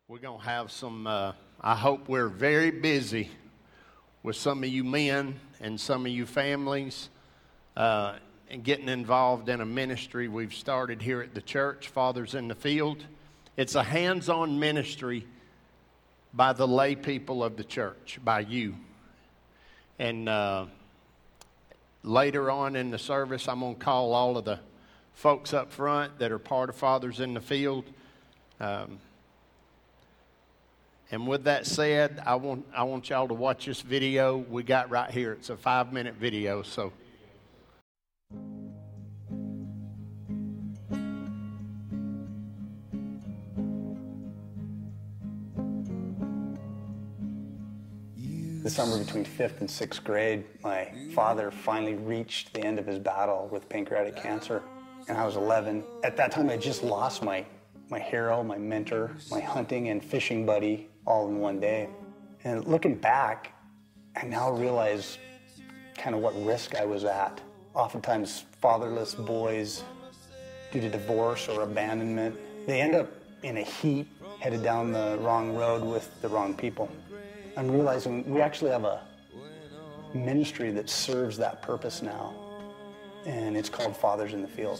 We're going to have some, I hope we're very busy with some of you men and some of you families and getting involved in a ministry we've started here at the church, Fathers in the Field. It's a hands-on ministry by the lay people of the church, by you. And later on in the service, I'm going to call all of the folks up front that are part of Fathers in the Field. And with that said, I want y'all to watch this video we got right here. It's a 5-minute video, so. The summer between 5th and 6th grade, my father finally reached the end of his battle with pancreatic cancer, and I was 11. At that time, I just lost my hero, my mentor, my hunting and fishing buddy, all in one day. And looking back, I now realize kind of what risk I was at. Oftentimes, fatherless boys, due to divorce or abandonment, they end up in a heap, headed down the wrong road with the wrong people. I'm realizing we actually have a ministry that serves that purpose now, and it's called Fathers in the Field.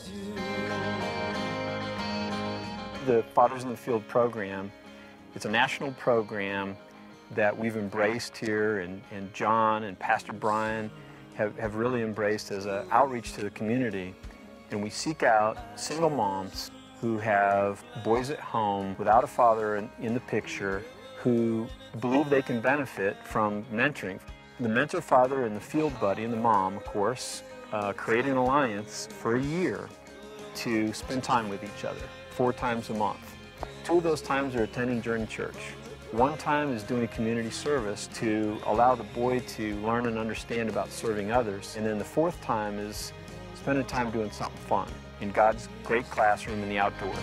The Fathers in the Field program, it's a national program that we've embraced here, and John and Pastor Brian have really embraced as an outreach to the community. And we seek out single moms who have boys at home without a father in the picture, who believe they can benefit from mentoring. The mentor father and the field buddy and the mom, of course, create an alliance for a year to spend time with each other, 4 times a month. 2 of those times are attending Journey Church. 1 time is doing community service to allow the boy to learn and understand about serving others. And then the 4th time is spending time doing something fun in God's great classroom in the outdoors.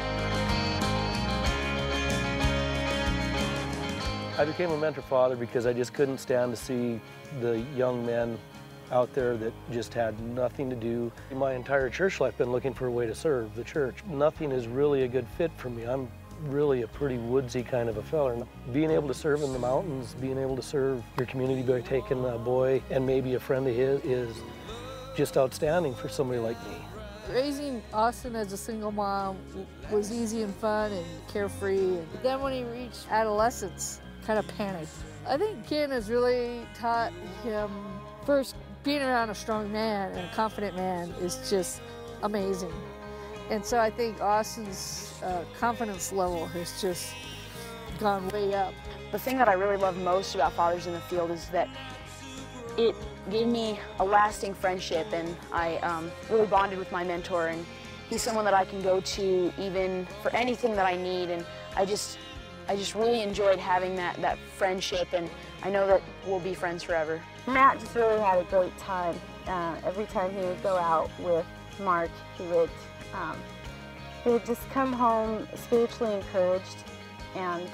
I became a mentor father because I just couldn't stand to see the young men out there that just had nothing to do. My entire church life, I've been looking for a way to serve the church. Nothing is really a good fit for me. I'm really a pretty woodsy kind of a feller. Being able to serve in the mountains, being able to serve your community by taking a boy and maybe a friend of his is just outstanding for somebody like me. Raising Austin as a single mom was easy and fun and carefree. And then when he reached adolescence, kind of panicked. I think Ken has really taught him, first, being around a strong man and a confident man is just amazing. And so I think Austin's confidence level has just gone way up. The thing that I really love most about Fathers in the Field is that it gave me a lasting friendship, and I really bonded with my mentor, and he's someone that I can go to even for anything that I need, and I just really enjoyed having that friendship, and I know that we'll be friends forever. Matt just really had a great time. Every time he would go out with Mark, he would just come home spiritually encouraged, and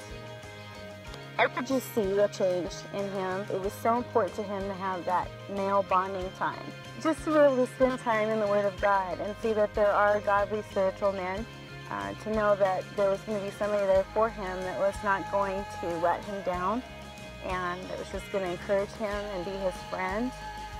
I could just see the change in him. It was so important to him to have that male bonding time. Just to be able to spend time in the Word of God and see that there are godly spiritual men. To know that there was going to be somebody there for him that was not going to let him down and that was just going to encourage him and be his friend.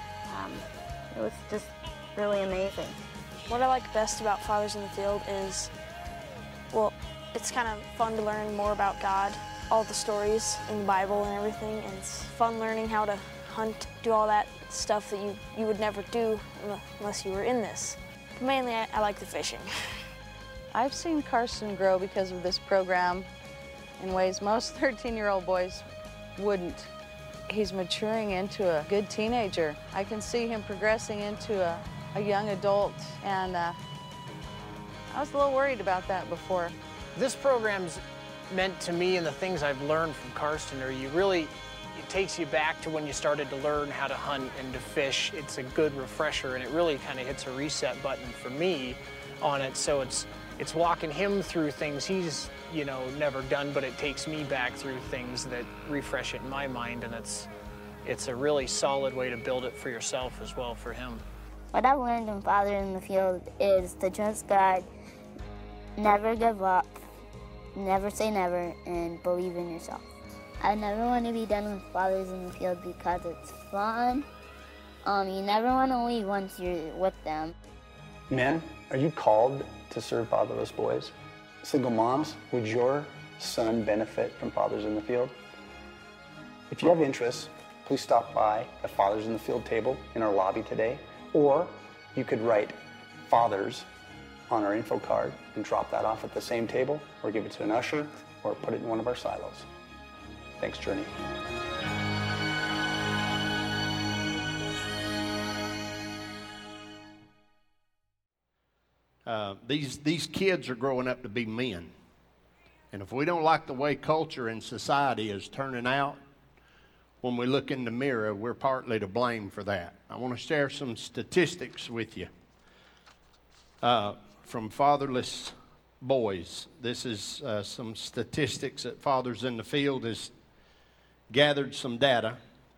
It was just really amazing. What I like best about Fathers in the Field is, well, it's kind of fun to learn more about God, all the stories in the Bible and everything, and it's fun learning how to hunt, do all that stuff that you would never do unless you were in this. But mainly, I like the fishing. I've seen Carson grow because of this program in ways most 13-year-old boys wouldn't. He's maturing into a good teenager. I can see him progressing into a young adult, and I was a little worried about that before. This program's meant to me, and the things I've learned from Karsten are it takes you back to when you started to learn how to hunt and to fish. It's a good refresher, and it really kind of hits a reset button for me on it, so it's walking him through things he's, never done, but it takes me back through things that refresh it in my mind, and it's a really solid way to build it for yourself as well for him. What I've learned in Father in the Field is to trust God, never give up, never say never, and believe in yourself. I never want to be done with Fathers in the Field because it's fun. You never want to leave once you're with them. Men, are you called to serve fatherless boys? Single moms, would your son benefit from Fathers in the Field? If you have interest, please stop by the Fathers in the Field table in our lobby today, or you could write Fathers on our info card and drop that off at the same table, or give it to an usher, or put it in one of our silos. Thanks, Journey. These kids are growing up to be men. And if we don't like the way culture and society is turning out, when we look in the mirror, we're partly to blame for that. I want to share some statistics with you from fatherless boys. This is some statistics that Fathers in the Field has gathered some data.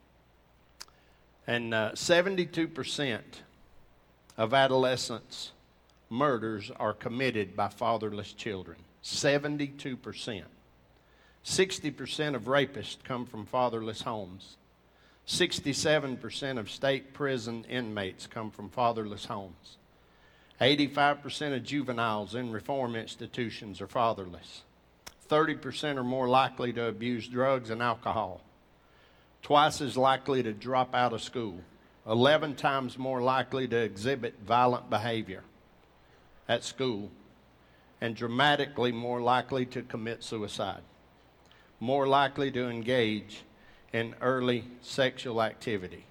And 72% of adolescents' murders are committed by fatherless children. 72%. 60% of rapists come from fatherless homes. 67% of state prison inmates come from fatherless homes. 85% of juveniles in reform institutions are fatherless. 30% are more likely to abuse drugs and alcohol. Twice as likely to drop out of school. 11 times more likely to exhibit violent behavior at school, and dramatically more likely to commit suicide, more likely to engage in early sexual activity.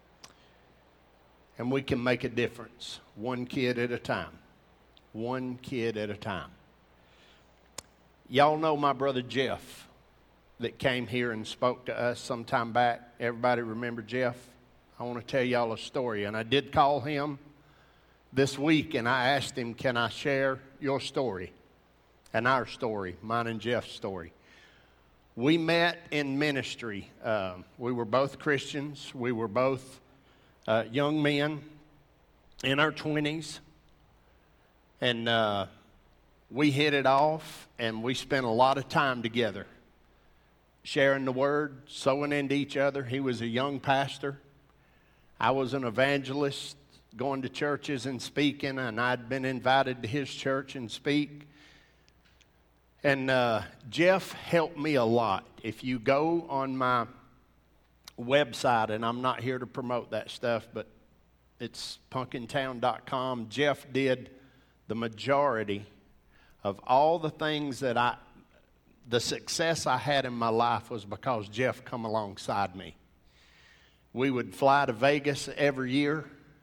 And we can make a difference, one kid at a time. One kid at a time. Y'all know my brother Jeff that came here and spoke to us some time back. Everybody remember Jeff? I want to tell y'all a story, and I did call him this week, and I asked him, can I share your story and our story, mine and Jeff's story? We met in ministry. We were both Christians. We were both young men in our 20s. And we hit it off, and we spent a lot of time together, sharing the word, sowing into each other. He was a young pastor. I was an evangelist, going to churches and speaking, and I'd been invited to his church and speak. And Jeff helped me a lot. If you go on my website, and I'm not here to promote that stuff, but it's punkintown.com, Jeff did the majority of all the things that the success I had in my life was because Jeff come alongside me. We would fly to Vegas every year.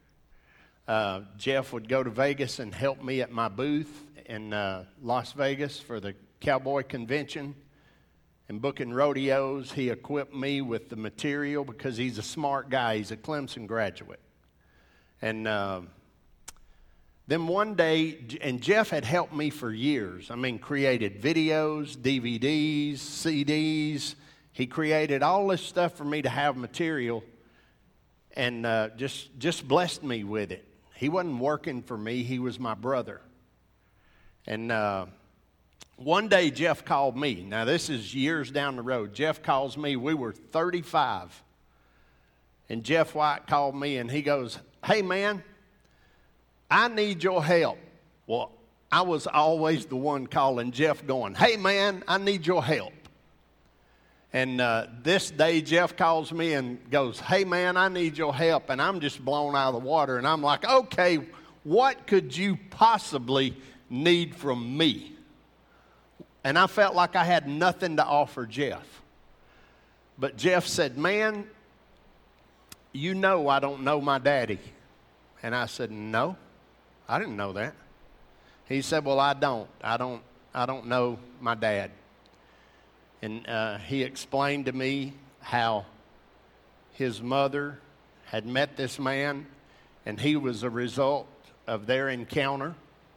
Jeff would go to Vegas and help me at my booth in Las Vegas for the Cowboy Convention and booking rodeos. He equipped me with the material because he's a smart guy. He's a Clemson graduate. And then one day, and Jeff had helped me for years. I mean, created videos, DVDs, CDs. He created all this stuff for me to have material, and just blessed me with it. He wasn't working for me. He was my brother. And one day, Jeff called me. Now, this is years down the road. Jeff calls me. We were 35. And Jeff White called me, and he goes, "Hey, man, I need your help." Well, I was always the one calling Jeff going, "Hey, man, I need your help." And this day, Jeff calls me and goes, "Hey, man, I need your help." And I'm just blown out of the water. And I'm like, okay, what could you possibly need from me? And I felt like I had nothing to offer Jeff. But Jeff said, "Man, you know I don't know my daddy." And I said, "No, I didn't know that." He said, "Well, I don't know my dad." And he explained to me how his mother had met this man, and he was a result of their encounter.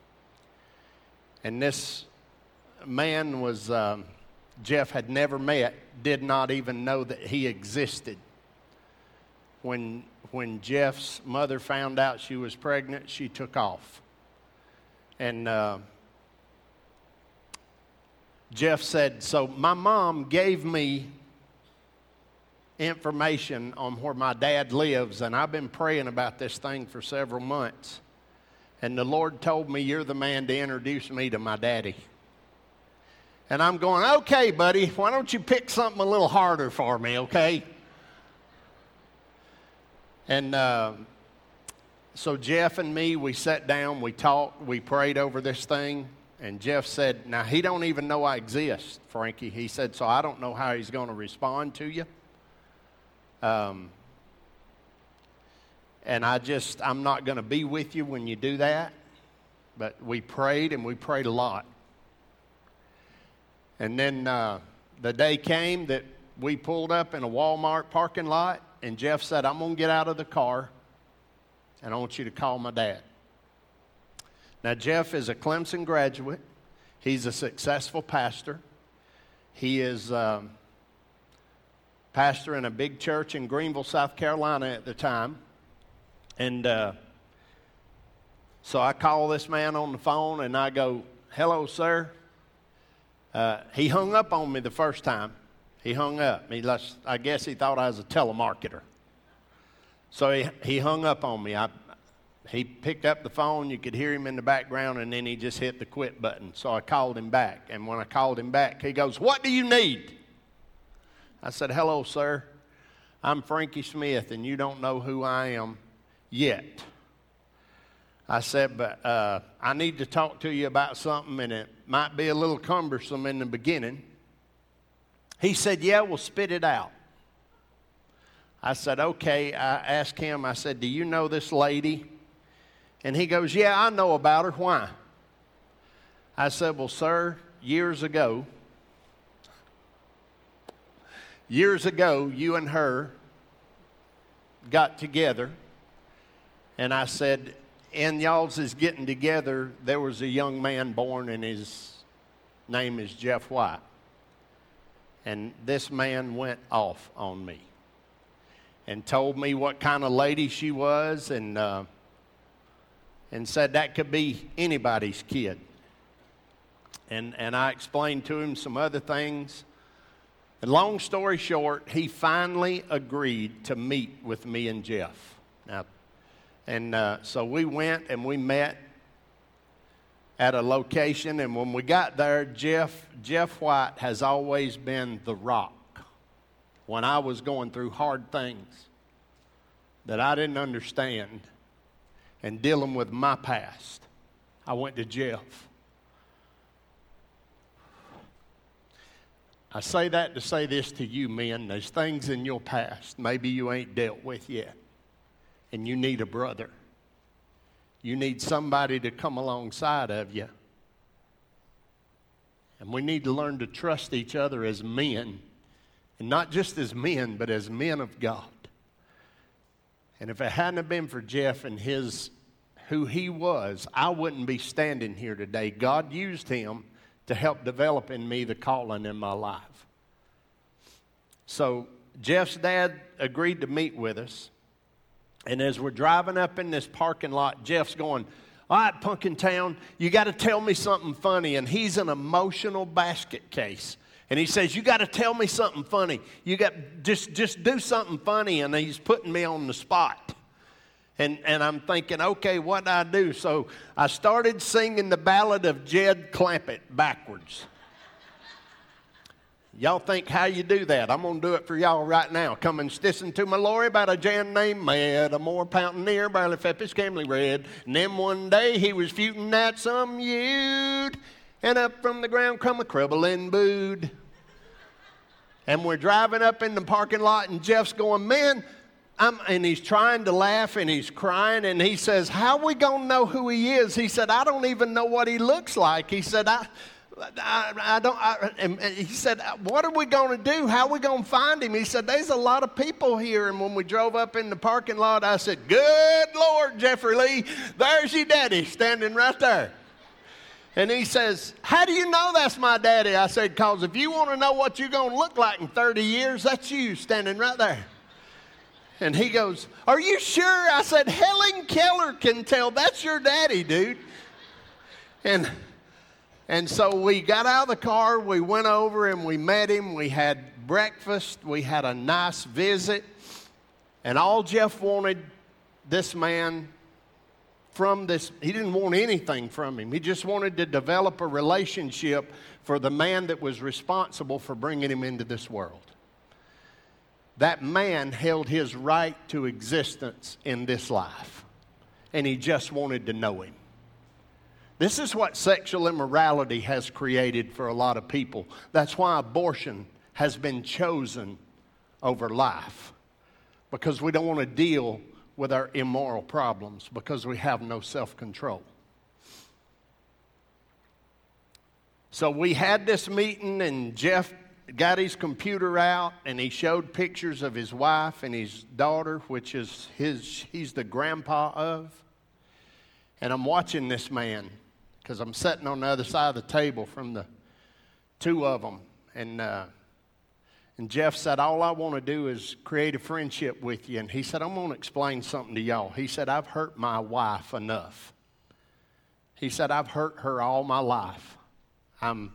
And this man was, Jeff had never met, did not even know that he existed. When Jeff's mother found out she was pregnant, she took off. And Jeff said, so my mom gave me information on where my dad lives, and I've been praying about this thing for several months. And the Lord told me you're the man to introduce me to my daddy. And I'm going, okay, buddy, why don't you pick something a little harder for me, okay? And so Jeff and me, we sat down, we talked, we prayed over this thing. And Jeff said, now he don't even know I exist, Frankie. He said, so I don't know how he's going to respond to you. And I'm not going to be with you when you do that. But we prayed, and we prayed a lot. And then the day came that we pulled up in a Walmart parking lot, and Jeff said, I'm going to get out of the car, and I want you to call my dad. Now, Jeff is a Clemson graduate. He's a successful pastor. He is pastor in a big church in Greenville, South Carolina at the time. And so I call this man on the phone, and I go, hello, sir. He hung up on me the first time. He hung up. I guess he thought I was a telemarketer. So he hung up on me. He picked up the phone, you could hear him in the background, and then he just hit the quit button. So I called him back, and when I called him back, he goes, what do you need? I said, hello, sir. I'm Frankie Smith, and you don't know who I am yet. I said, but I need to talk to you about something, and it might be a little cumbersome in the beginning. He said, yeah, well, spit it out. I said, okay. I asked him, I said, do you know this lady? And he goes, yeah, I know about her. Why? I said, well, sir, years ago, you and her got together. And I said, in y'all's is getting together, there was a young man born, and his name is Jeff White. And this man went off on me and told me what kind of lady she was, and said that could be anybody's kid. And I explained to him some other things. And long story short, he finally agreed to meet with me and Jeff. So we went and we met at a location, and when we got there, Jeff White has always been the rock. When I was going through hard things that I didn't understand and dealing with my past, I went to Jeff. I say that to say this to you men. There's things in your past maybe you ain't dealt with yet, and you need a brother. You need somebody to come alongside of you. And we need to learn to trust each other as men, and not just as men, but as men of God. And if it hadn't been for Jeff and who he was, I wouldn't be standing here today. God used him to help develop in me the calling in my life. So Jeff's dad agreed to meet with us. And as we're driving up in this parking lot, Jeff's going, all right, Punkintown, you got to tell me something funny. And he's an emotional basket case. And he says, you got to tell me something funny. You got just do something funny. And he's putting me on the spot. And I'm thinking, okay, what do I do? So I started singing the ballad of Jed Clampett backwards. Y'all think how you do that? I'm going to do it for y'all right now. Come and listen to my Lord about a Jan named Mad, a more pountaineer, barely fed his camely red. And then one day he was footing at some youth, and up from the ground come a cribbling bood. And we're driving up in the parking lot, and Jeff's going, man, and he's trying to laugh, and he's crying, and he says, how are we going to know who he is? He said, I don't even know what he looks like. He said, he said, what are we going to do? How are we going to find him? He said, there's a lot of people here. And when we drove up in the parking lot, I said, good Lord, Jeffrey Lee, there's your daddy standing right there. And he says, how do you know that's my daddy? I said, because if you want to know what you're going to look like in 30 years, that's you standing right there. And he goes, are you sure? I said, Helen Keller can tell that's your daddy, dude. And And so we got out of the car, we went over and we met him. We had breakfast, we had a nice visit. And all Jeff wanted this man from this, he didn't want anything from him. He just wanted to develop a relationship for the man that was responsible for bringing him into this world. That man held his right to existence in this life, and he just wanted to know him. This is what sexual immorality has created for a lot of people. That's why abortion has been chosen over life, because we don't want to deal with our immoral problems, because we have no self-control. So we had this meeting, and Jeff got his computer out, and he showed pictures of his wife and his daughter, which is he's the grandpa of. And I'm watching this man, because I'm sitting on the other side of the table from the two of them. And Jeff said, all I want to do is create a friendship with you. And he said, I'm going to explain something to y'all. He said, I've hurt my wife enough. He said, I've hurt her all my life. I'm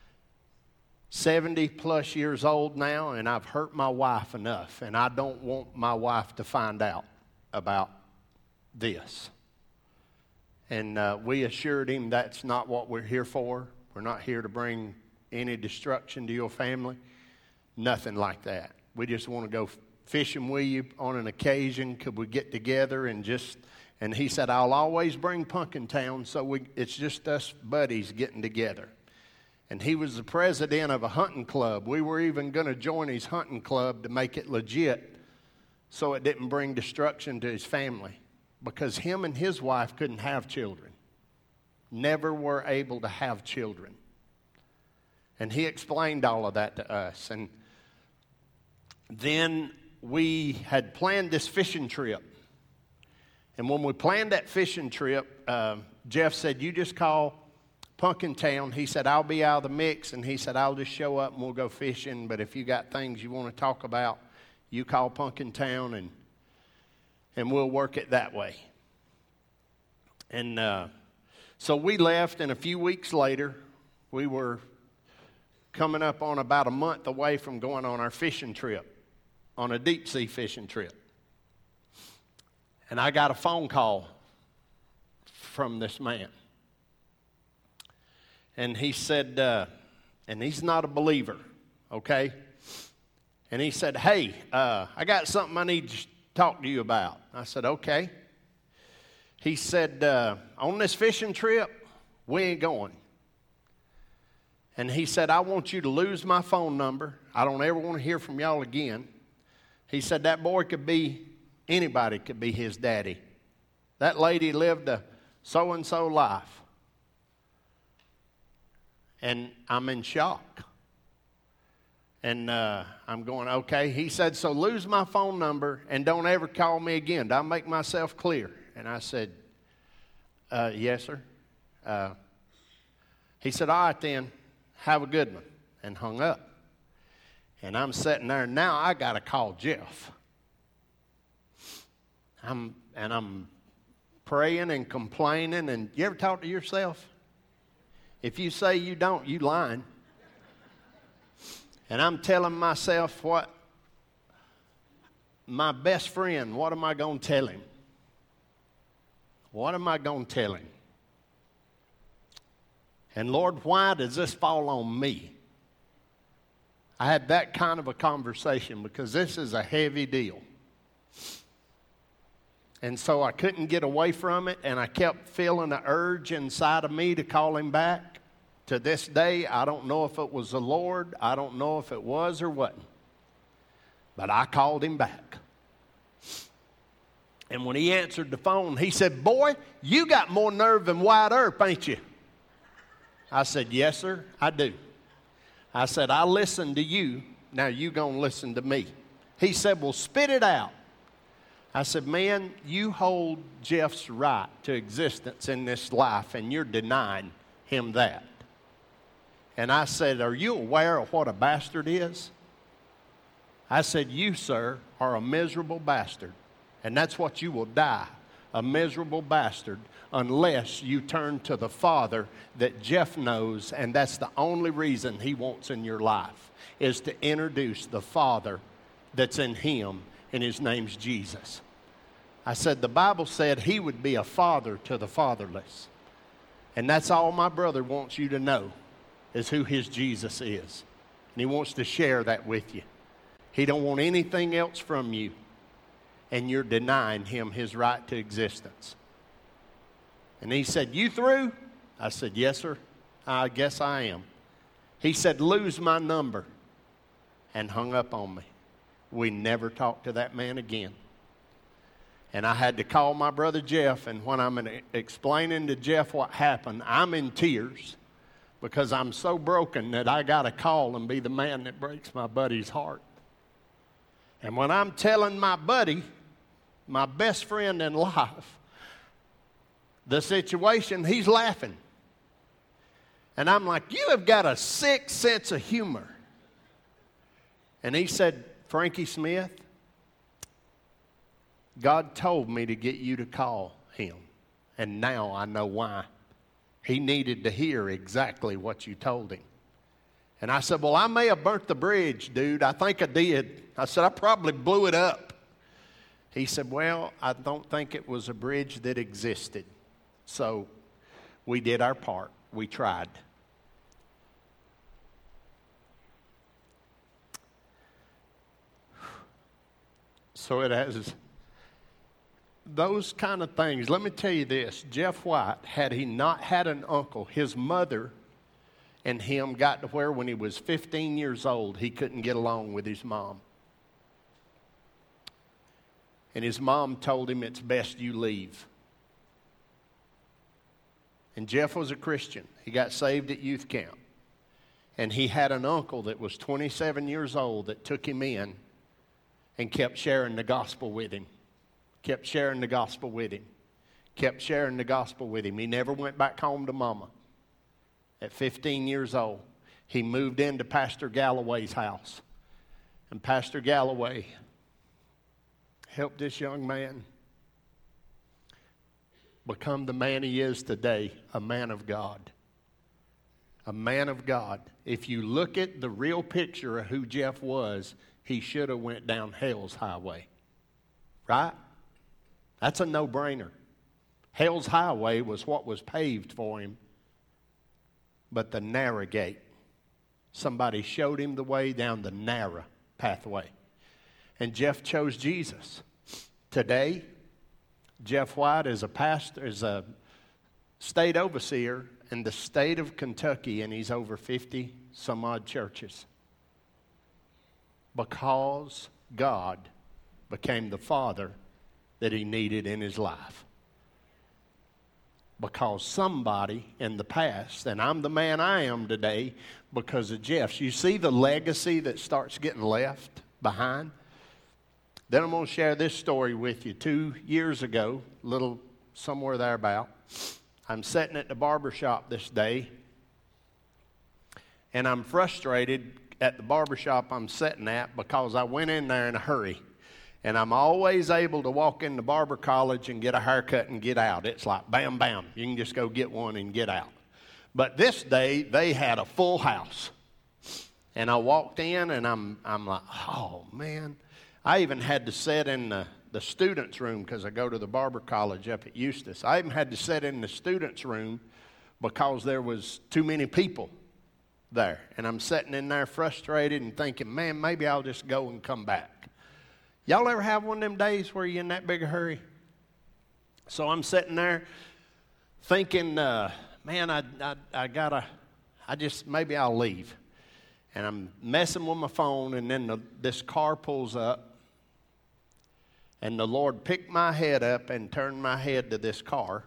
70 plus years old now, and I've hurt my wife enough. And I don't want my wife to find out about this. And we assured him that's not what we're here for. We're not here to bring any destruction to your family. Nothing like that. We just want to go fishing with you on an occasion. Could we get together and he said, I'll always bring Punkintown, so it's just us buddies getting together. And he was the president of a hunting club. We were even going to join his hunting club to make it legit so it didn't bring destruction to his family, because him and his wife couldn't have children. Never were able to have children. And he explained all of that to us. And then we had planned this fishing trip. And when we planned that fishing trip, Jeff said, you just call Punkintown. He said, I'll be out of the mix. And he said, I'll just show up and we'll go fishing. But if you got things you want to talk about, you call Punkintown and we'll work it that way. And so we left, and a few weeks later, we were coming up on about a month away from going on our fishing trip, on a deep sea fishing trip. And I got a phone call from this man. And he said, and he's not a believer, okay? And he said, hey, I got something I need to talk to you about. I said, okay. He said, on this fishing trip, we ain't going. And he said, I want you to lose my phone number. I don't ever want to hear from y'all again. He said, that boy could be, anybody could be his daddy. That lady lived a so-and-so life. And I'm in shock. And I'm going, okay. He said, so lose my phone number and don't ever call me again. Did I make myself clear? And I said, yes, sir. He said, all right then, have a good one, and hung up. And I'm sitting there, now I got to call Jeff. I'm praying and complaining, and you ever talk to yourself? If you say you don't, you lying. And I'm telling myself, what my best friend, what am I going to tell him? What am I going to tell him? And Lord, why does this fall on me? I had that kind of a conversation because this is a heavy deal. And so I couldn't get away from it, and I kept feeling the urge inside of me to call him back. To this day, I don't know if it was the Lord. I don't know if it was or wasn't. But I called him back. And when he answered the phone, he said, boy, you got more nerve than Wyatt Earp, ain't you? I said, yes, sir, I do. I said, I listened to you. Now you going to listen to me. He said, well, spit it out. I said, man, you hold Jeff's right to existence in this life, and you're denying him that. And I said, are you aware of what a bastard is? I said, you, sir, are a miserable bastard, and that's what you will die a miserable bastard, unless you turn to the Father that Jeff knows, and that's the only reason he wants in your life, is to introduce the Father that's in him, and his name's Jesus. I said, the Bible said he would be a father to the fatherless. And that's all my brother wants you to know, is who his Jesus is. And he wants to share that with you. He don't want anything else from you. And you're denying him his right to existence. And he said, you through? I said, yes, sir. I guess I am. He said, lose my number. And hung up on me. We never talked to that man again. And I had to call my brother Jeff, and when I'm explaining to Jeff what happened, I'm in tears because I'm so broken that I got to call and be the man that breaks my buddy's heart. And when I'm telling my buddy, my best friend in life, the situation, he's laughing. And I'm like, you have got a sick sense of humor. And he said, Frankie Smith, God told me to get you to call him, and now I know why. He needed to hear exactly what you told him. And I said, well, I may have burnt the bridge, dude. I think I did. I said, I probably blew it up. He said, well, I don't think it was a bridge that existed. So we did our part. We tried. So it has those kind of things. Let me tell you this. Jeff White, had he not had an uncle, his mother and him got to where when he was 15 years old, he couldn't get along with his mom. And his mom told him, it's best you leave. And Jeff was a Christian. He got saved at youth camp. And he had an uncle that was 27 years old that took him in and kept sharing the gospel with him. Kept sharing the gospel with him. Kept sharing the gospel with him. He never went back home to mama. At 15 years old, he moved into Pastor Galloway's house. And Pastor Galloway helped this young man become the man he is today, a man of God. A man of God. If you look at the real picture of who Jeff was, he should have went down hell's highway. Right? That's a no-brainer. Hell's highway was what was paved for him. But the narrow gate, somebody showed him the way down the narrow pathway. And Jeff chose Jesus. Today, Jeff White is a pastor, is a state overseer in the state of Kentucky, and he's over 50 some odd churches. Because God became the father that he needed in his life. Because somebody in the past, and I'm the man I am today because of Jeff's. You see the legacy that starts getting left behind? Then I'm going to share this story with you. 2 years ago, little somewhere thereabout, I'm sitting at the barber shop this day, and I'm frustrated at the barber shop I'm sitting at because I went in there in a hurry. And I'm always able to walk into barber college and get a haircut and get out. It's like bam, bam. You can just go get one and get out. But this day, they had a full house. And I walked in, and I'm like, oh, man. I even had to sit in the students' room because I go to the barber college up at Eustis. I even had to sit in the students' room because there was too many people there. And I'm sitting in there frustrated and thinking, man, maybe I'll just go and come back. Y'all ever have one of them days where you're in that big a hurry? So I'm sitting there thinking, man, maybe I'll leave. And I'm messing with my phone, and then this car pulls up, and the Lord picked my head up and turned my head to this car.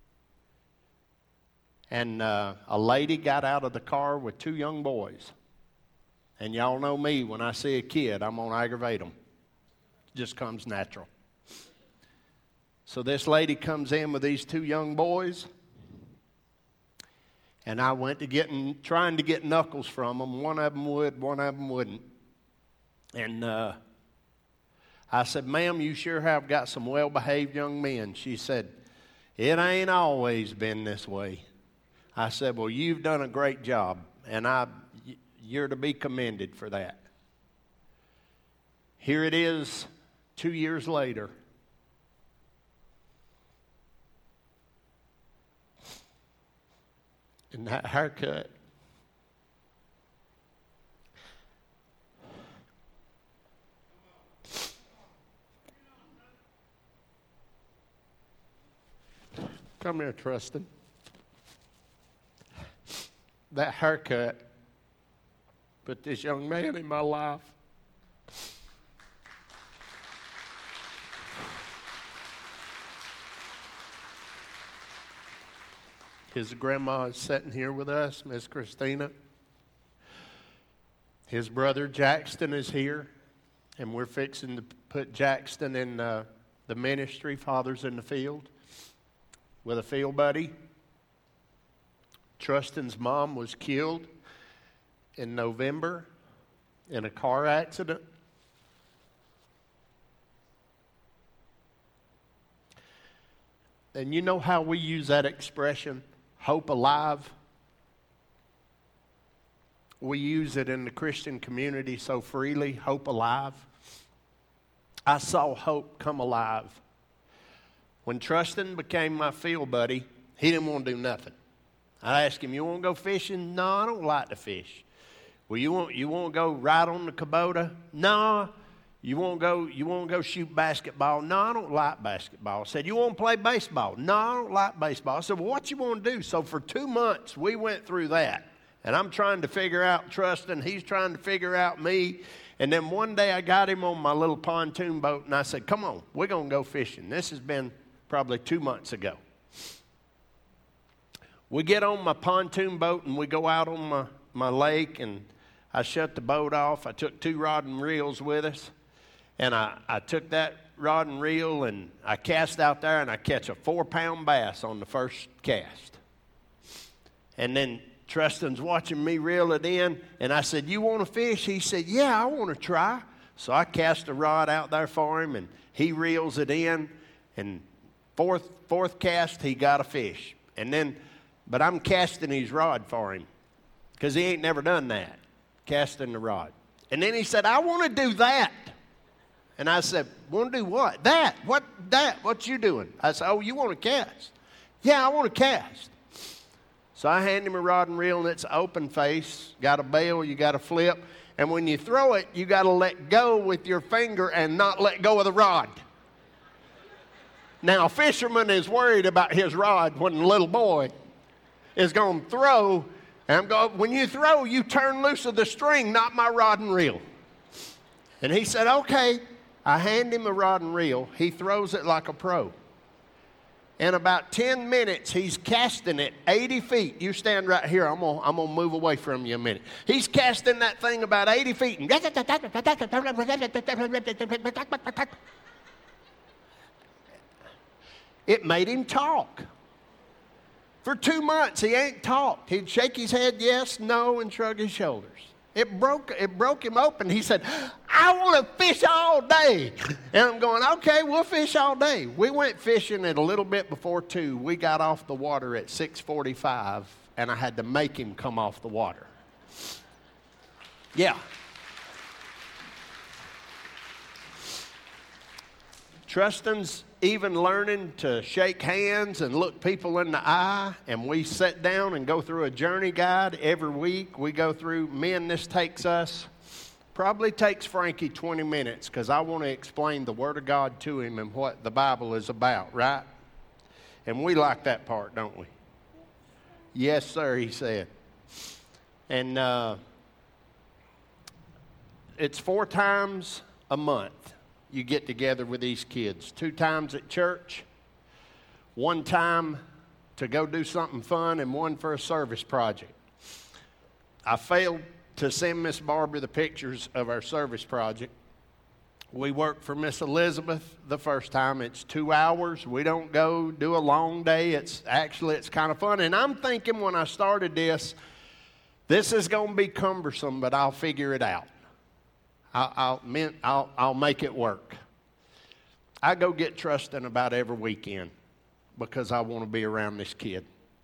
And a lady got out of the car with 2 young boys. And y'all know me, when I see a kid, I'm going to aggravate them. Just comes natural. So this lady comes in with these 2 young boys, and I went to trying to get knuckles from them. One of them would, one of them wouldn't. And I said, ma'am, you sure have got some well-behaved young men. She said, it ain't always been this way. I said, well, you've done a great job, and you're to be commended for that. Here it is 2 years later. And that haircut. Come here, Trustin. That haircut put this young man in my life. His grandma is sitting here with us, Miss Christina. His brother Jackson is here, and we're fixing to put Jackson in the ministry, Fathers in the Field, with a field buddy. Trustin's mom was killed in November in a car accident. And you know how we use that expression, hope alive? We use it in the Christian community so freely, hope alive. I saw hope come alive. When Trustin became my field buddy, he didn't want to do nothing. I asked him, you want to go fishing? No, I don't like to fish. Well, you want to go ride on the Kubota? No. You want to go shoot basketball? No, I don't like basketball. I said, you want to play baseball? No, I don't like baseball. I said, well, what you want to do? So for 2 months, we went through that. And I'm trying to figure out Trustin. He's trying to figure out me. And then one day I got him on my little pontoon boat, and I said, come on, we're going to go fishing. This has been probably 2 months ago. We get on my pontoon boat, and we go out on my lake, and I shut the boat off. I took 2 rod and reels with us, and I took that rod and reel, and I cast out there, and I catch a 4-pound bass on the first cast. And then Trustin's watching me reel it in, and I said, you want to fish? He said, yeah, I want to try. So I cast a rod out there for him, and he reels it in, and fourth cast, he got a fish. And then, but I'm casting his rod for him because he ain't never done that, casting the rod. And then he said, I want to do that. And I said, want to do what? That. What you doing? I said, oh, you want to cast? Yeah, I want to cast. So I hand him a rod and reel, and it's open face. Got a bail, you got to flip. And when you throw it, you got to let go with your finger and not let go of the rod. Now, a fisherman is worried about his rod when the little boy is going to throw. And when you throw, you turn loose of the string, not my rod and reel. And he said, okay. I hand him a rod and reel. He throws it like a pro. In about 10 minutes, he's casting it 80 feet. You stand right here. I'm gonna move away from you a minute. He's casting that thing about 80 feet. And it made him talk. For 2 months, he ain't talked. He'd shake his head yes, no, and shrug his shoulders. It broke him open. He said, I want to fish all day. And I'm going, okay, we'll fish all day. We went fishing at a little bit before 2. We got off the water at 6:45, and I had to make him come off the water. Yeah. Trustin's even learning to shake hands and look people in the eye. And we sit down and go through a journey guide every week. We go through, this takes us, probably takes Frankie 20 minutes because I want to explain the Word of God to him and what the Bible is about, right? And we like that part, don't we? Yes, sir, he said. And it's 4 times a month. You get together with these kids. 2 times at church, 1 time to go do something fun, and 1 for a service project. I failed to send Miss Barbara the pictures of our service project. We worked for Miss Elizabeth the first time. It's 2 hours. We don't go do a long day. It's kind of fun. And I'm thinking when I started this is going to be cumbersome, but I'll figure it out. I'll make it work. I go get Trustin about every weekend because I want to be around this kid.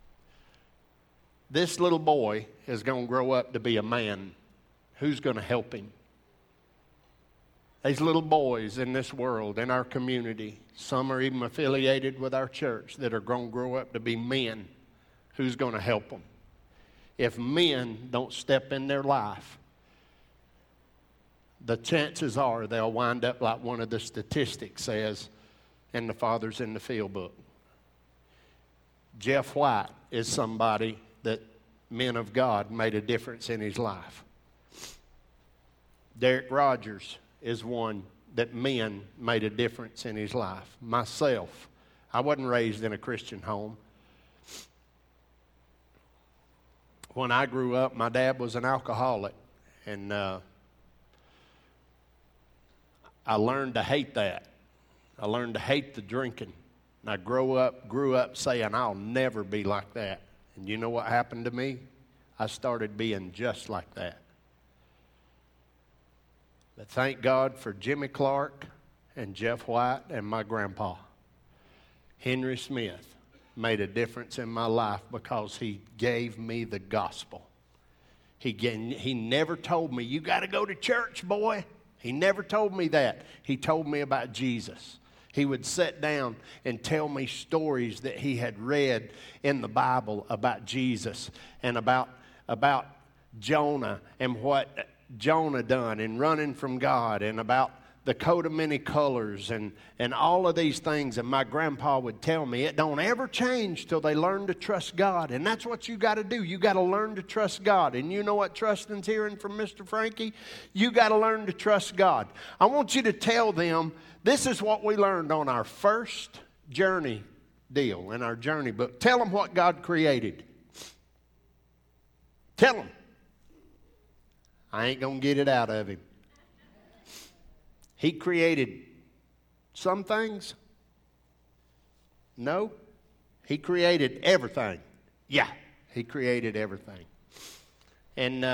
This little boy is going to grow up to be a man. Who's going to help him? These little boys in this world, in our community, some are even affiliated with our church that are going to grow up to be men. Who's going to help them? If men don't step in their life, the chances are they'll wind up like one of the statistics says in the Fathers in the Field book. Jeff White is somebody that men of God made a difference in his life. Derek Rogers is one that men made a difference in his life. Myself, I wasn't raised in a Christian home. When I grew up, my dad was an alcoholic, and I learned to hate that. I learned to hate the drinking. And I grew up saying, I'll never be like that. And you know what happened to me? I started being just like that. But thank God for Jimmy Clark and Jeff White and my grandpa. Henry Smith made a difference in my life because he gave me the gospel. He never told me, you got to go to church, boy. He never told me that. He told me about Jesus. He would sit down and tell me stories that he had read in the Bible about Jesus and about Jonah and what Jonah done and running from God and about the coat of many colors and all of these things. And my grandpa would tell me it don't ever change till they learn to trust God. And that's what you got to do. You got to learn to trust God. And you know what Trustin's hearing from Mr. Frankie? You got to learn to trust God. I want you to tell them this is what we learned on our first journey deal in our journey book. Tell them what God created. Tell them. I ain't going to get it out of him. He created some things. No. He created everything. Yeah, he created everything. And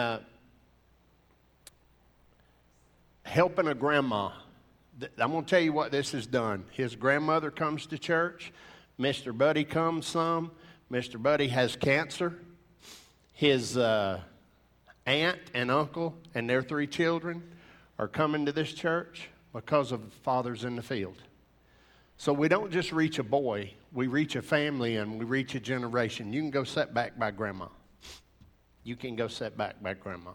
helping a grandma. I'm going to tell you what this has done. His grandmother comes to church. Mr. Buddy comes some. Mr. Buddy has cancer. His aunt and uncle and their 3 children are coming to this church because of Fathers in the Field. So we don't just reach a boy, we reach a family and we reach a generation. You can go sit back by grandma. You can go sit back by grandma.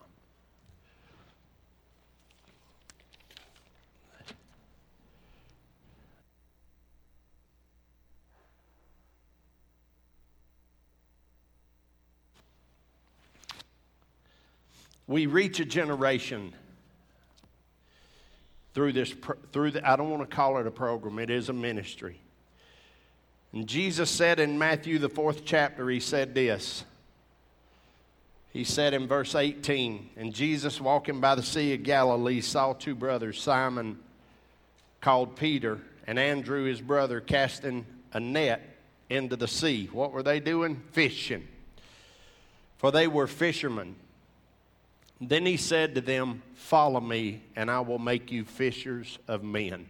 We reach a generation through I don't want to call it a program, it is a ministry. And Jesus said in Matthew, the 4th chapter, he said this. He said in verse 18, and Jesus walking by the Sea of Galilee saw 2 brothers, Simon called Peter, and Andrew his brother, casting a net into the sea. What were they doing? Fishing. For they were fishermen. Then he said to them, follow me, and I will make you fishers of men.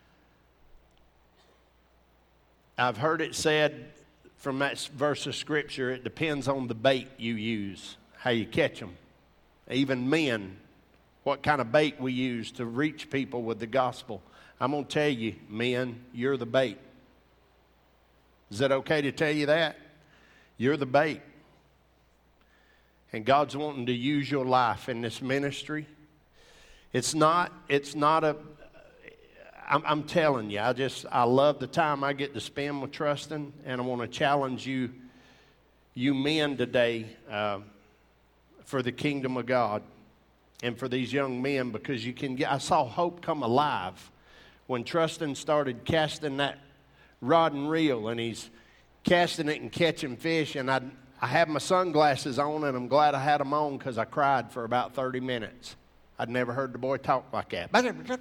I've heard it said from that verse of Scripture, it depends on the bait you use, how you catch them. Even men, what kind of bait we use to reach people with the gospel. I'm going to tell you, men, you're the bait. Is it okay to tell you that? You're the bait. And God's wanting to use your life in this ministry. I'm telling you, I love the time I get to spend with Trustin, and I want to challenge you men today for the kingdom of God and for these young men, because I saw hope come alive when Trustin started casting that rod and reel, and he's casting it and catching fish, and I had my sunglasses on, and I'm glad I had them on because I cried for about 30 minutes. I'd never heard the boy talk like that.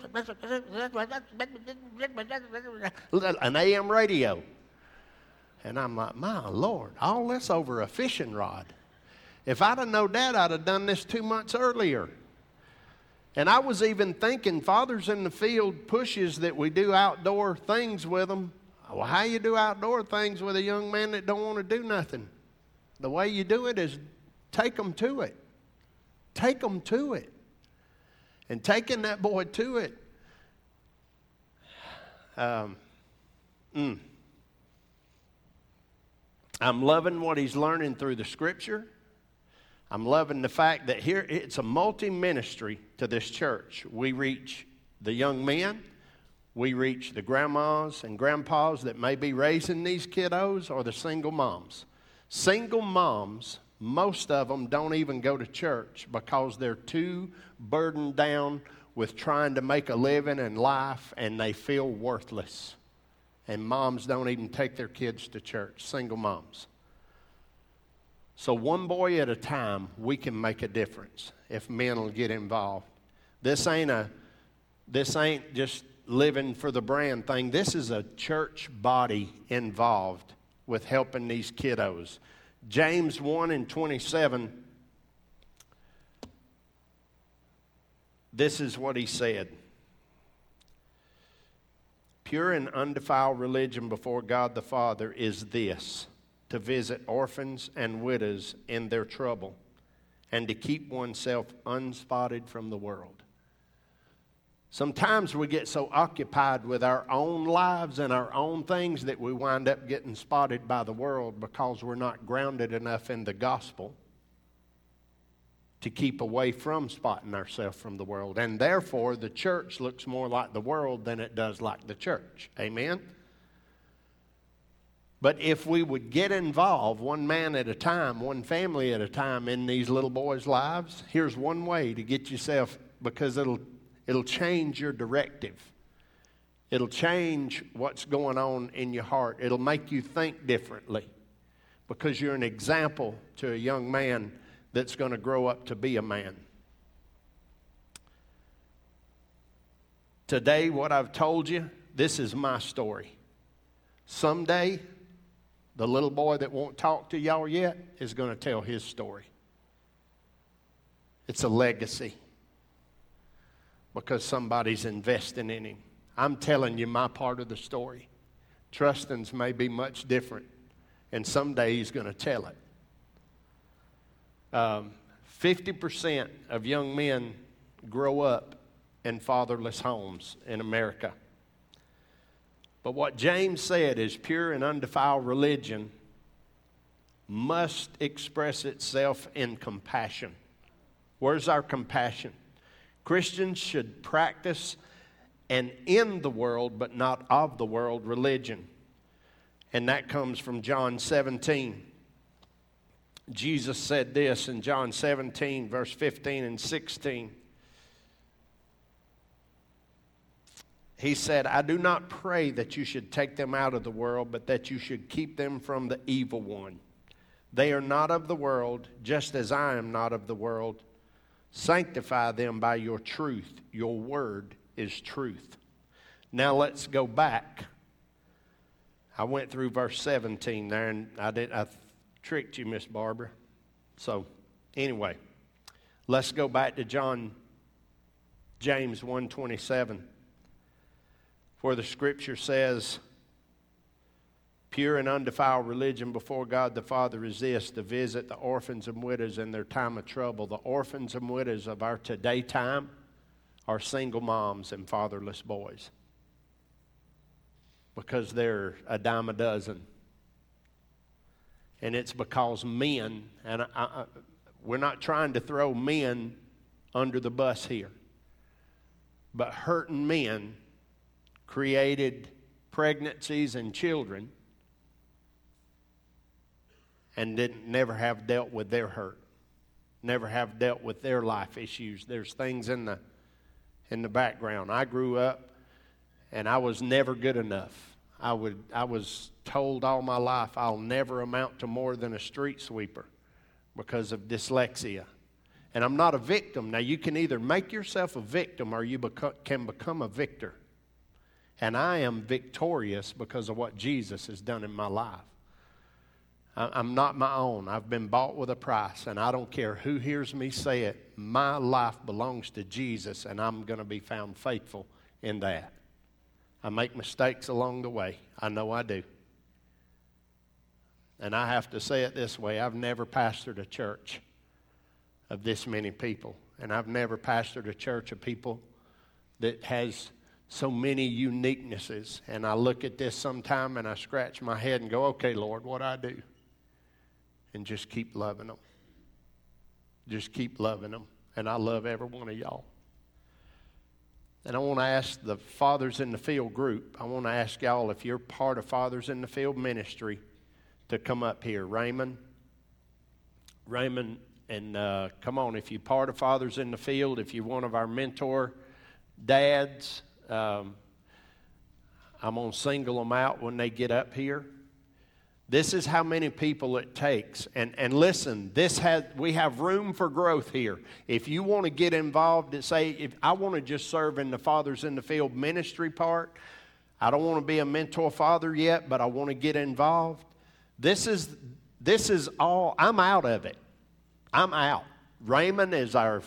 An AM radio. And I'm like, my Lord, all this over a fishing rod. If I'd have known that, I'd have done this 2 months earlier. And I was even thinking, Fathers in the Field pushes that we do outdoor things with them. Well, how you do outdoor things with a young man that don't want to do nothing? The way you do it is take them to it. Take them to it. And taking that boy to it, I'm loving what he's learning through the Scripture. I'm loving the fact that here it's a multi-ministry to this church. We reach the young men. We reach the grandmas and grandpas that may be raising these kiddos, or the single moms. Single moms, most of them don't even go to church because they're too burdened down with trying to make a living and life, and they feel worthless. And moms don't even take their kids to church, single moms. So one boy at a time, we can make a difference if men will get involved. This ain't just living for the brand thing. This is a church body involved with helping these kiddos. James 1:27, this is what he said. Pure and undefiled religion before God the Father is this: to visit orphans and widows in their trouble, and to keep oneself unspotted from the world. Sometimes we get so occupied with our own lives and our own things that we wind up getting spotted by the world because we're not grounded enough in the gospel to keep away from spotting ourselves from the world. And therefore, the church looks more like the world than it does like the church. Amen? But if we would get involved one man at a time, one family at a time in these little boys' lives, here's one way to get yourself, because it'll change your directive. It'll change what's going on in your heart. It'll make you think differently because you're an example to a young man that's going to grow up to be a man. Today, what I've told you, this is my story. Someday, the little boy that won't talk to y'all yet is going to tell his story. It's a legacy because somebody's investing in him. I'm telling you my part of the story. Trustin's may be much different, and someday he's going to tell it. 50% of young men grow up in fatherless homes in America. But what James said is pure and undefiled religion must express itself in compassion. Where's our compassion? Christians should practice an in the world but not of the world religion. And that comes from John 17. Jesus said this in John 17, verse 15 and 16. He said, I do not pray that you should take them out of the world, but that you should keep them from the evil one. They are not of the world, just as I am not of the world. Sanctify them by your truth. Your word is truth. Now let's go back. I went through verse 17 there, and I tricked you, Miss Barbara. So, anyway, let's go back to James 1:27. For the scripture says, pure and undefiled religion before God the Father is this, to visit the orphans and widows in their time of trouble. The orphans and widows of our today time are single moms and fatherless boys, because they're a dime a dozen. And it's because men, and we're not trying to throw men under the bus here, but hurting men created pregnancies and children and never have dealt with their hurt, never have dealt with their life issues. There's things in the background. I grew up and I was never good enough. I was told all my life I'll never amount to more than a street sweeper because of dyslexia. And I'm not a victim. Now, you can either make yourself a victim or you can become a victor. And I am victorious because of what Jesus has done in my life. I'm not my own. I've been bought with a price, and I don't care who hears me say it. My life belongs to Jesus, and I'm going to be found faithful in that. I make mistakes along the way. I know I do. And I have to say it this way. I've never pastored a church of this many people, and I've never pastored a church of people that has so many uniquenesses. And I look at this sometime, and I scratch my head and go, okay, Lord, what do I do? And just keep loving them. Just keep loving them. And I love every one of y'all. And I want to ask the Fathers in the Field group, I want to ask y'all, if you're part of Fathers in the Field ministry, to come up here. Raymond, and come on, if you're part of Fathers in the Field, if you're one of our mentor dads, I'm going to single them out when they get up here. This is how many people it takes. And listen, we have room for growth here. If you want to get involved and say, if I want to just serve in the Fathers in the Field ministry part, I don't want to be a mentor father yet, but I want to get involved. This is all, I'm out of it. I'm out. Raymond is our,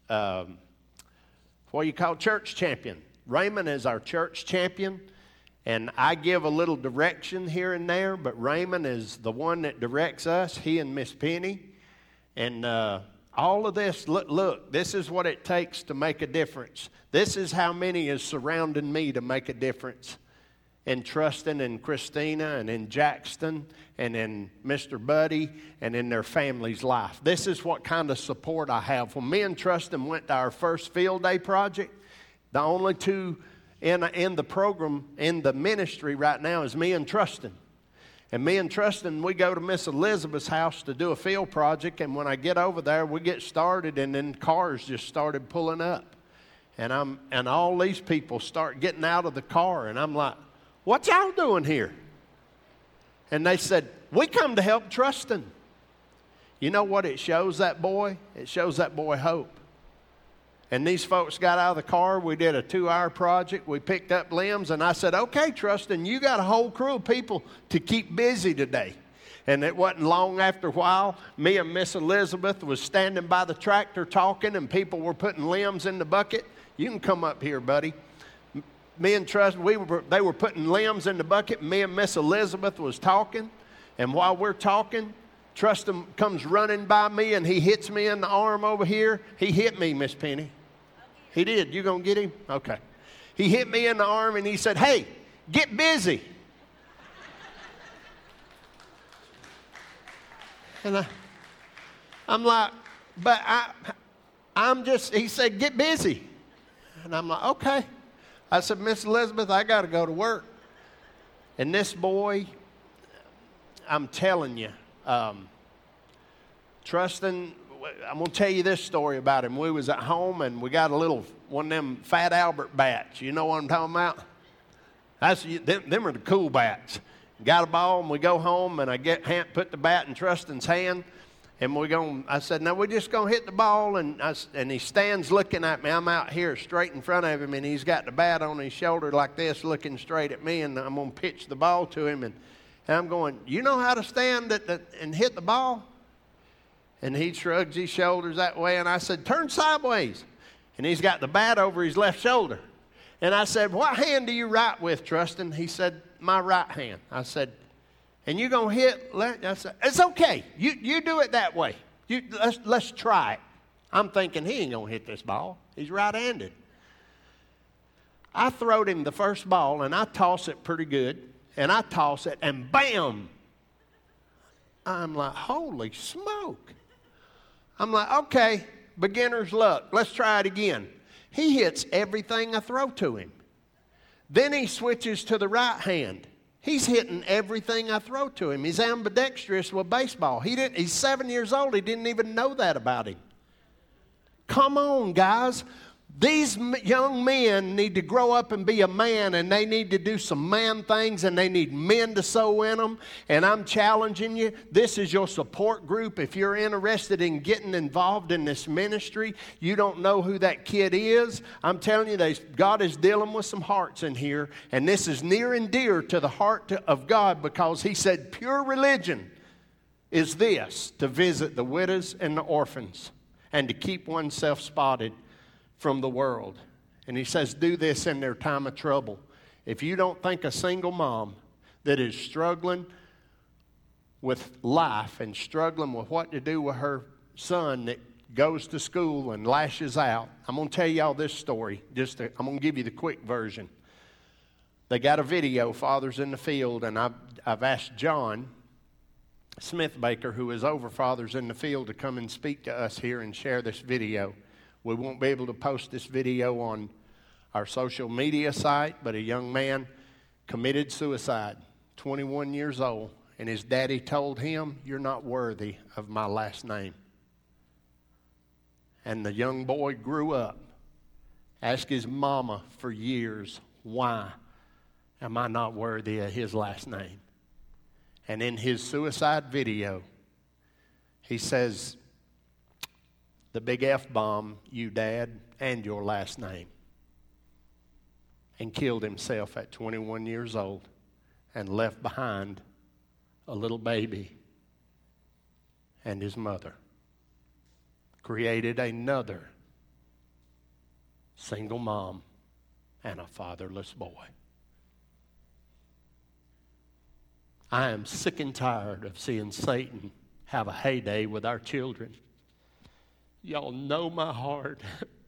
church champion. Raymond is our church champion. And I give a little direction here and there, but Raymond is the one that directs us, he and Miss Penny. And all of this, look, this is what it takes to make a difference. This is how many is surrounding me to make a difference. In Trustin and Christina and in Jackson and in Mr. Buddy and in their family's life. This is what kind of support I have. When me and Trustin went to our first field day project, the only two in the program, in the ministry right now is me and Trustin. And me and Trustin, we go to Miss Elizabeth's house to do a field project, and when I get over there, we get started, and then cars just started pulling up. And all these people start getting out of the car, and I'm like, what y'all doing here? And they said, we come to help Trustin. You know what it shows that boy? It shows that boy hope. And these folks got out of the car. We did a 2-hour project. We picked up limbs. And I said, okay, Trustin, you got a whole crew of people to keep busy today. And it wasn't long after a while, me and Miss Elizabeth was standing by the tractor talking, and people were putting limbs in the bucket. You can come up here, buddy. Me and Trustin, they were putting limbs in the bucket. Me and Miss Elizabeth was talking. And while we're talking, Trustin comes running by me, and he hits me in the arm over here. He hit me, Miss Penny. He did. You gonna get him? Okay. He hit me in the arm, and he said, hey, get busy. And I'm like, but I'm just, he said, get busy. And I'm like, okay. I said, Miss Elizabeth, I got to go to work. And this boy, I'm telling you, Trustin, I'm going to tell you this story about him. We was at home, and we got a little, one of them Fat Albert bats. You know what I'm talking about? Them are the cool bats. Got a ball, and we go home, and I put the bat in Trustin's hand, and I said, now we're just going to hit the ball, and he stands looking at me. I'm out here straight in front of him, and he's got the bat on his shoulder like this, looking straight at me, and I'm going to pitch the ball to him, and I'm going, you know how to stand and hit the ball? And he shrugs his shoulders that way, and I said, turn sideways. And he's got the bat over his left shoulder. And I said, what hand do you write with, Trustin? He said, my right hand. I said, and you going to hit left? I said, it's okay. You do it that way. Let's try it. I'm thinking he ain't going to hit this ball. He's right-handed. I throwed him the first ball, and I toss it pretty good. And I toss it, and bam! I'm like, holy smoke. I'm like, okay, beginner's luck. Let's try it again. He hits everything I throw to him. Then he switches to the right hand. He's hitting everything I throw to him. He's ambidextrous with baseball. He's 7 years old. He didn't even know that about him. Come on, guys. These young men need to grow up and be a man, and they need to do some man things, and they need men to sow in them. And I'm challenging you. This is your support group. If you're interested in getting involved in this ministry, you don't know who that kid is. I'm telling you, God is dealing with some hearts in here, and this is near and dear to the heart of God, because he said pure religion is this, to visit the widows and the orphans and to keep oneself spotted from the world. And he says, do this in their time of trouble. If you don't think a single mom that is struggling with life and struggling with what to do with her son that goes to school and lashes out, I'm going to tell y'all this story. I'm going to give you the quick version. They got a video, Fathers in the Field, and I've asked John Smith-Baker, who is over Fathers in the Field, to come and speak to us here and share this video. We won't be able to post this video on our social media site, but a young man committed suicide, 21 years old, and his daddy told him, "You're not worthy of my last name." And the young boy grew up, asked his mama for years, "Why am I not worthy of his last name?" And in his suicide video, he says, "The big F-bomb, you dad, and your last name." And killed himself at 21 years old and left behind a little baby and his mother. Created another single mom and a fatherless boy. I am sick and tired of seeing Satan have a heyday with our children. Y'all know my heart.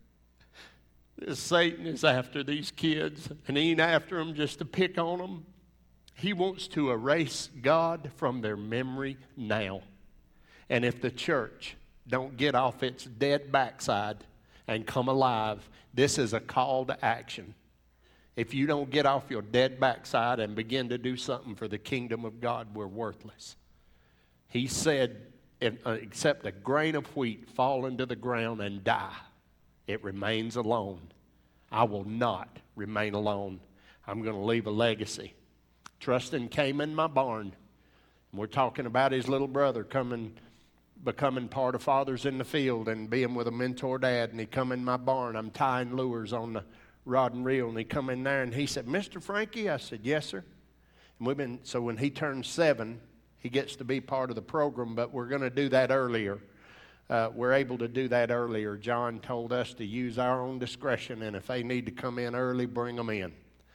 Satan is after these kids, and he ain't after them just to pick on them. He wants to erase God from their memory now. And if the church don't get off its dead backside and come alive, this is a call to action. If you don't get off your dead backside and begin to do something for the kingdom of God, we're worthless. He said, except a grain of wheat fall into the ground and die, it remains alone. I will not remain alone. I'm going to leave a legacy. Trustin came in my barn. We're talking about his little brother becoming part of Fathers in the Field and being with a mentor dad. And he come in my barn. I'm tying lures on the rod and reel. And he come in there and he said, "Mr. Frankie?" I said, "Yes, sir." And so when he turns 7, he gets to be part of the program, but we're going to do that earlier. We're able to do that earlier. John told us to use our own discretion, and if they need to come in early, bring them in.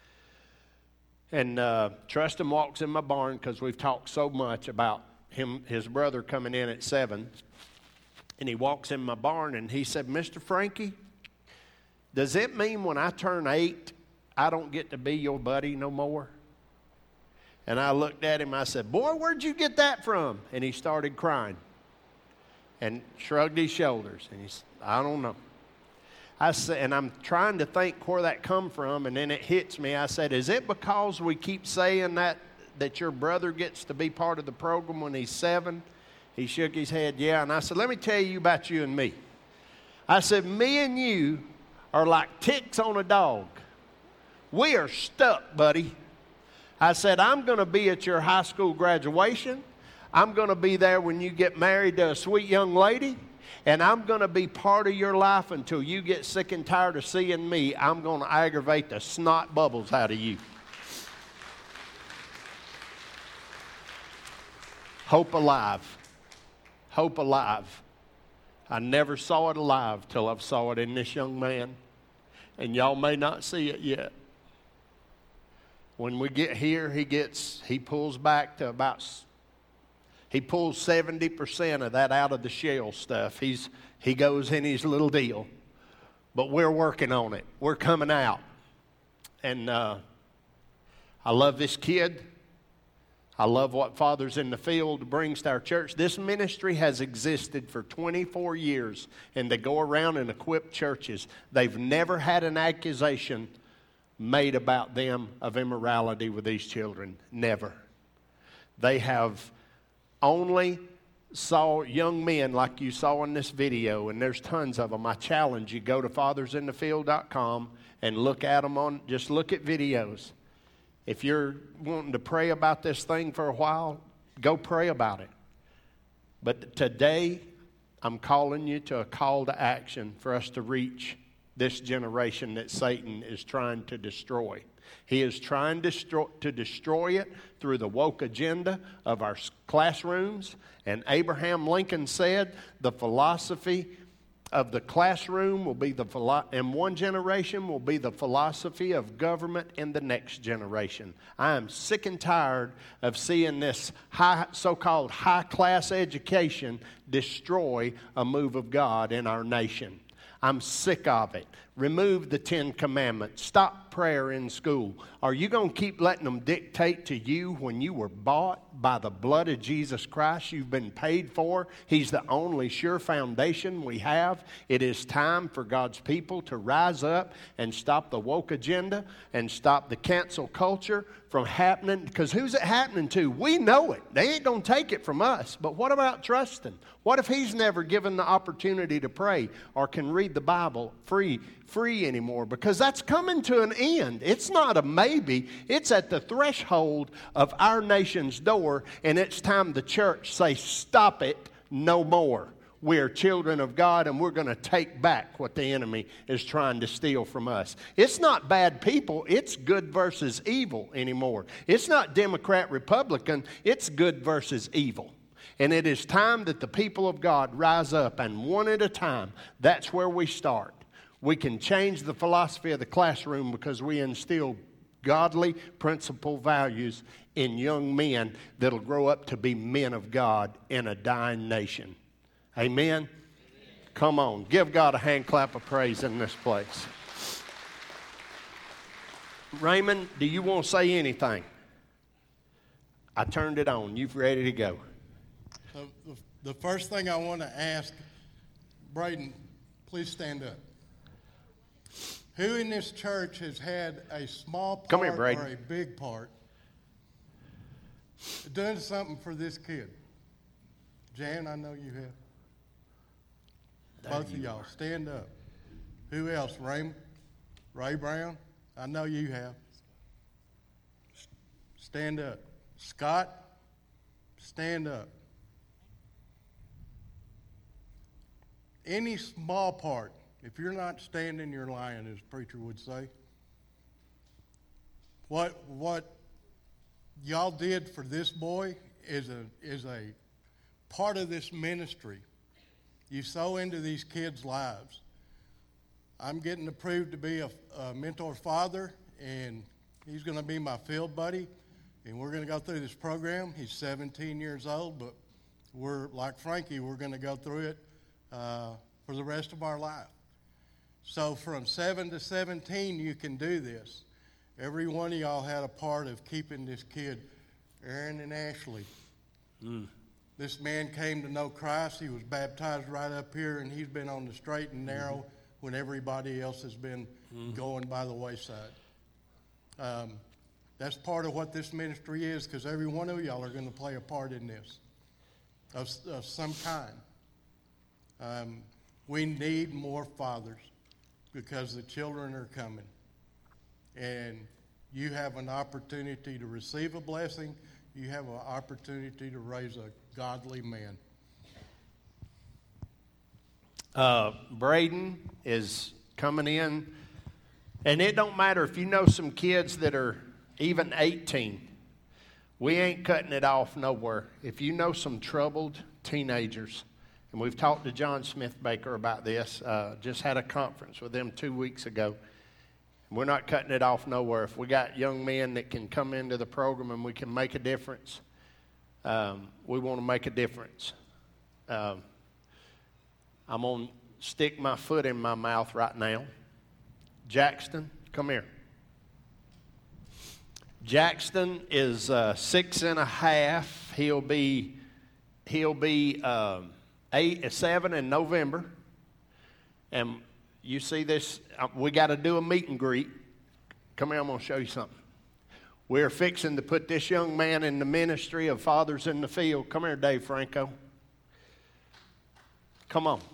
And Trustin walks in my barn because we've talked so much about his brother coming in at 7. And he walks in my barn and he said, "Mr. Frankie, does it mean when I turn 8, I don't get to be your buddy no more?" And I looked at him, I said, "Boy, where'd you get that from?" And he started crying and shrugged his shoulders. And he said, "I don't know." I said, and I'm trying to think where that come from, and then it hits me. I said, "Is it because we keep saying that your brother gets to be part of the program when he's 7? He shook his head, "Yeah." And I said, "Let me tell you about you and me." I said, "Me and you are like ticks on a dog. We are stuck, buddy." I said, "I'm going to be at your high school graduation. I'm going to be there when you get married to a sweet young lady. And I'm going to be part of your life until you get sick and tired of seeing me. I'm going to aggravate the snot bubbles out of you." Hope alive. Hope alive. I never saw it alive till I saw it in this young man. And y'all may not see it yet. When we get here, he pulls back to he pulls 70% of that out of the shell stuff. He goes in his little deal. But we're working on it. We're coming out. And I love this kid. I love what Fathers in the Field brings to our church. This ministry has existed for 24 years, and they go around and equip churches. They've never had an accusation made about them of immorality with these children. Never. They have only saw young men like you saw in this video, and there's tons of them. I challenge you, go to fathersinthefield.com and look at them just look at videos. If you're wanting to pray about this thing for a while, go pray about it. But today, I'm calling you to a call to action for us to reach this generation that Satan is trying to destroy. He is trying to destroy it through the woke agenda of our classrooms. And Abraham Lincoln said the philosophy of the classroom will be in one generation will be the philosophy of government in the next generation. I am sick and tired of seeing this so-called high-class education destroy a move of God in our nation. I'm sick of it. Remove the 10 Commandments. Stop prayer in school. Are you going to keep letting them dictate to you when you were bought by the blood of Jesus Christ? You've been paid for. He's the only sure foundation we have. It is time for God's people to rise up and stop the woke agenda and stop the cancel culture from happening. Because who's it happening to? We know it. They ain't going to take it from us. But what about trusting? What if he's never given the opportunity to pray or can read the Bible free anymore? Because that's coming to an end. It's not a maybe. It's at the threshold of our nation's door, and it's time the church say, stop it, no more. We're children of God, and we're going to take back what the enemy is trying to steal from us. It's not bad people. It's good versus evil anymore. It's not Democrat, Republican. It's good versus evil. And it is time that the people of God rise up, and one at a time, that's where we start. We can change the philosophy of the classroom because we instill godly principle values in young men that'll grow up to be men of God in a dying nation. Amen? Come on, give God a hand clap of praise in this place. Raymond, do you want to say anything? I turned it on. You're ready to go. The first thing I want to ask, Braden, please stand up. Who in this church has had a small part or a big part doing something for this kid? Jan, I know you have. Both of y'all, stand up. Who else? Ray Brown? I know you have. Stand up. Scott, stand up. Any small part, if you're not standing, you're lying, as the preacher would say. What y'all did for this boy is a part of this ministry. You sow into these kids' lives. I'm getting approved to be a mentor father, and he's going to be my field buddy, and we're going to go through this program. He's 17 years old, but we're like Frankie. We're going to go through it for the rest of our life. So from 7 to 17, you can do this. Every one of y'all had a part of keeping this kid, Aaron and Ashley. This man came to know Christ. He was baptized right up here, and he's been on the straight and narrow when everybody else has been going by the wayside. That's part of what this ministry is, because every one of y'all are going to play a part in this of some kind. We need more fathers because the children are coming. And you have an opportunity to receive a blessing. You have an opportunity to raise a godly man. Braden is coming in, and it don't matter if you know some kids that are even 18. We ain't cutting it off nowhere. If you know some troubled teenagers, and we've talked to John Smith Baker about this, just had a conference with them 2 weeks ago. We're not cutting it off nowhere. If we got young men that can come into the program and we can make a difference, we want to make a difference. I'm going to stick my foot in my mouth right now. Jackson, come here. Jackson is 6.5. He'll be 7 in November. And you see this, we got to do a meet and greet. Come here, I'm going to show you something. We're fixing to put this young man in the ministry of Fathers in the Field. Come here, Dave Franco. Come on.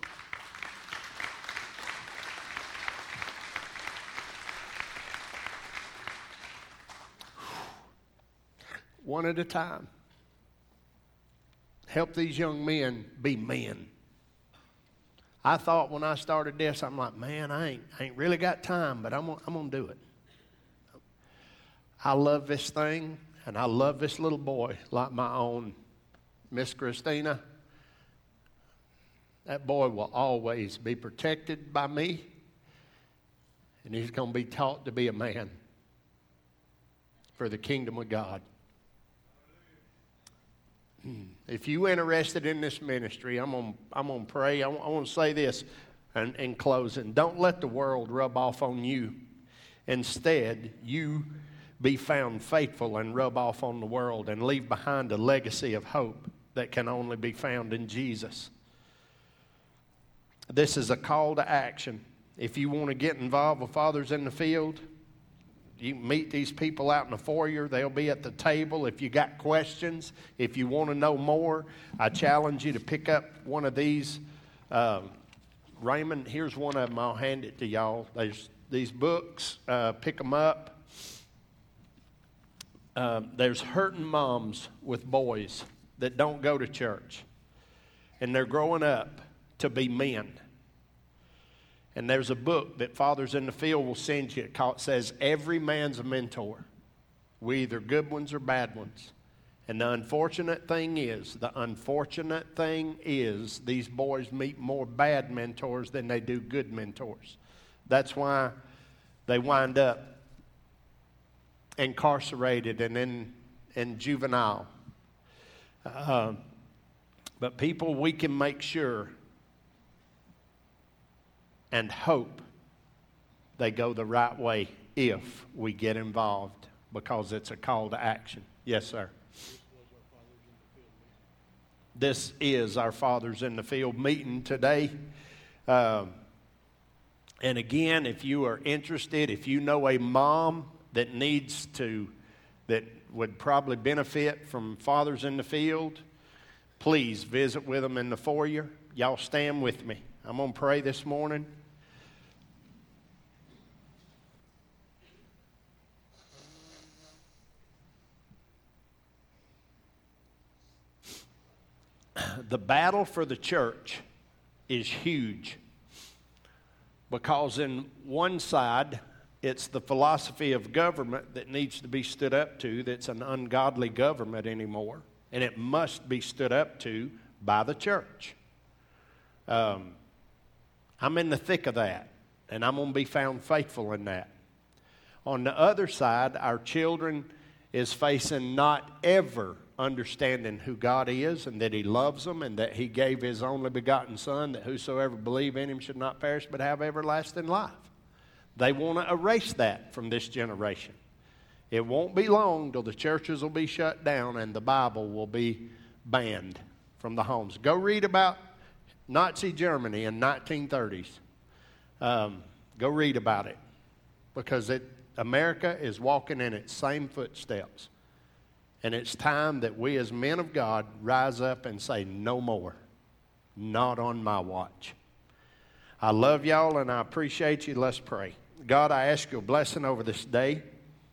One at a time. Help these young men be men. I thought when I started this, I'm like, man, I ain't really got time, but I'm gonna do it. I love this thing, and I love this little boy like my own. Miss Christina, that boy will always be protected by me, and he's going to be taught to be a man for the kingdom of God. If you're interested in this ministry, I'm gonna pray. I want to say this in closing. Don't let the world rub off on you. Instead, you be found faithful and rub off on the world and leave behind a legacy of hope that can only be found in Jesus. This is a call to action. If you want to get involved with Fathers in the Field, you can meet these people out in the foyer. They'll be at the table. If you got questions, if you want to know more, I challenge you to pick up one of these. Raymond, here's one of them. I'll hand it to y'all. There's these books. Pick them up. There's hurting moms with boys that don't go to church, and they're growing up to be men. And there's a book that Fathers in the Field will send you. It says, Every Man's a Mentor. We either good ones or bad ones. And the unfortunate thing is, these boys meet more bad mentors than they do good mentors. That's why they wind up incarcerated and in juvenile. But people, we can make sure and hope they go the right way if we get involved, because it's a call to action. Yes, sir. This is our Fathers in the Field meeting today. And again, if you are interested, if you know a mom that that would probably benefit from Fathers in the Field, please visit with them in the foyer. Y'all stand with me. I'm going to pray this morning. The battle for the church is huge, because in one side, it's the philosophy of government that needs to be stood up to, that's an ungodly government anymore, and it must be stood up to by the church. I'm in the thick of that, and I'm going to be found faithful in that. On the other side, our children is facing not ever understanding who God is and that He loves them and that He gave His only begotten Son, that whosoever believe in Him should not perish but have everlasting life. They want to erase that from this generation. It won't be long till the churches will be shut down and the Bible will be banned from the homes. Go read about Nazi Germany in 1930s. Go read about it, because America is walking in its same footsteps. And it's time that we as men of God rise up and say, no more. Not on my watch. I love y'all and I appreciate you. Let's pray. God, I ask you a blessing over this day.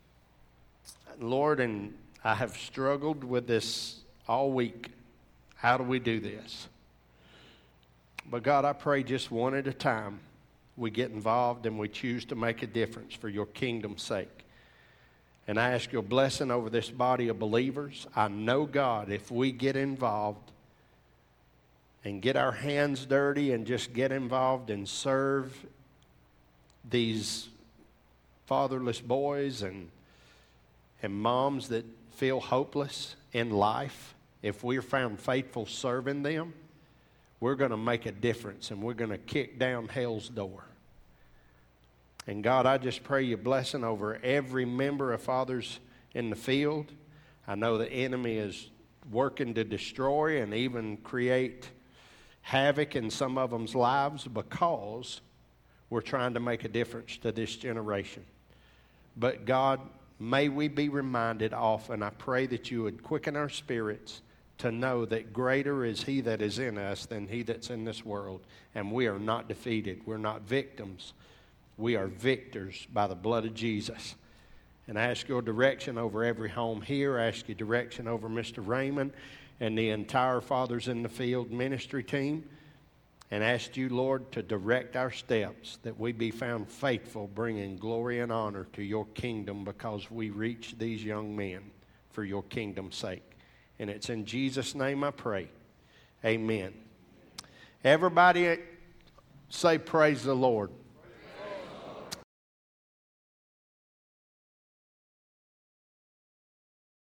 Lord, and I have struggled with this all week. How do we do this? But God, I pray just one at a time we get involved and we choose to make a difference for your kingdom's sake. And I ask your blessing over this body of believers. I know, God, if we get involved and get our hands dirty and just get involved and serve these fatherless boys and moms that feel hopeless in life, if we're found faithful serving them, we're going to make a difference and we're going to kick down hell's door. And God, I just pray your blessing over every member of Fathers in the Field. I know the enemy is working to destroy and even create havoc in some of them's lives because we're trying to make a difference to this generation. But God, may we be reminded often, I pray that you would quicken our spirits to know that greater is He that is in us than he that's in this world. And we are not defeated. We're not victims. We are victors by the blood of Jesus. And I ask your direction over every home here. I ask your direction over Mr. Raymond and the entire Fathers in the Field ministry team. and asked you, Lord, to direct our steps, that we be found faithful, bringing glory and honor to your kingdom because we reach these young men for your kingdom's sake. And it's in Jesus' name I pray. Amen. Everybody say praise the Lord.